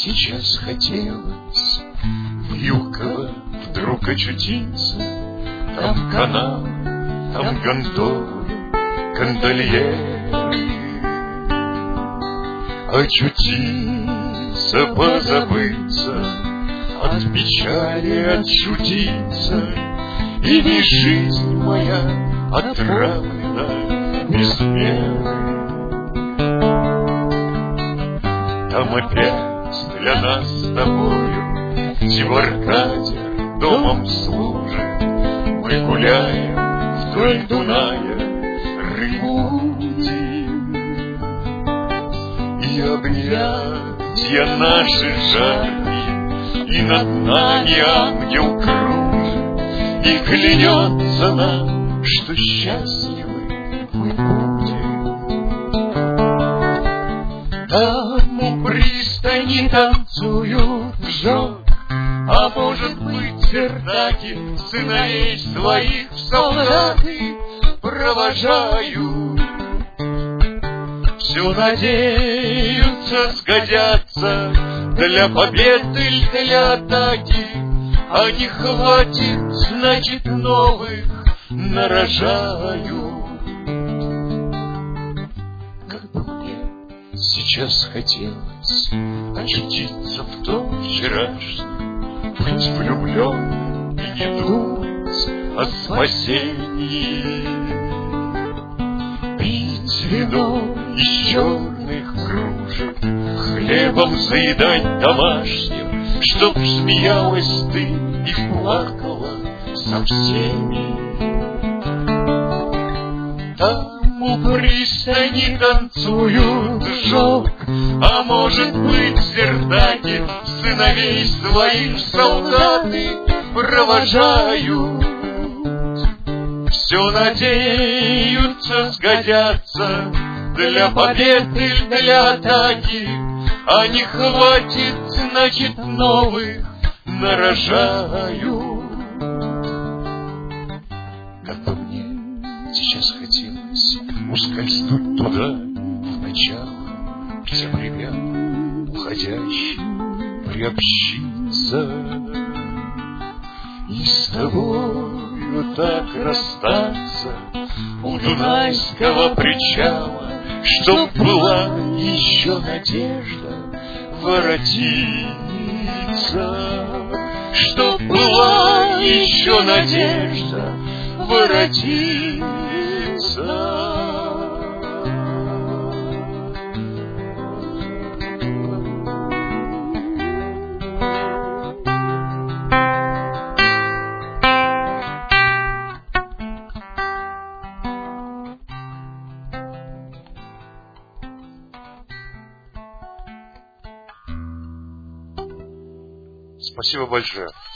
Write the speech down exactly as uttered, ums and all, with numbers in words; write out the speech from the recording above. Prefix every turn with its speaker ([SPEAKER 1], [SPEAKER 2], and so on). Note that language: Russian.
[SPEAKER 1] Сейчас хотелось Вьюгкова вдруг очутиться. Там канал, там гондолы, гондольеры. Очутиться, позабыться, от печали отшутиться. И не жизнь моя отравлена без меры. Там опять для нас с тобою Зеваркадер домом служит. Мы гуляем вдоль Дуная, рыбу будим. И объятия наши жаркие, и над нами ангел кружит, и клянется нам, что счастливы мы будем. Там у пристани танцуют жен, а может быть, сердаки сыновей своих в солдаты провожают. Все надеются сгодятся для победы или для атаки, а не хватит, значит, новых нарожают. Как бы мне сейчас хотелось очутиться в том вчерашнем, быть влюбленным и не думать о спасении. Пить вино из черных кружек, хлебом заедать домашним, чтоб смеялась ты и плакала со всеми. Там у пристани танцуют жёг, а может быть, сердаки сыновей своих солдаты провожают. Все надеются сгодятся для победы или для атаки, а не хватит, значит, новых нарожают. Как бы мне сейчас хотелось ускользнуть туда, в начало, где ребят уходящим приобщиться, и с тобою так расстаться у Дунайского причала, чтоб была еще надежда воротиться, чтоб была еще надежда воротиться.
[SPEAKER 2] Спасибо большое.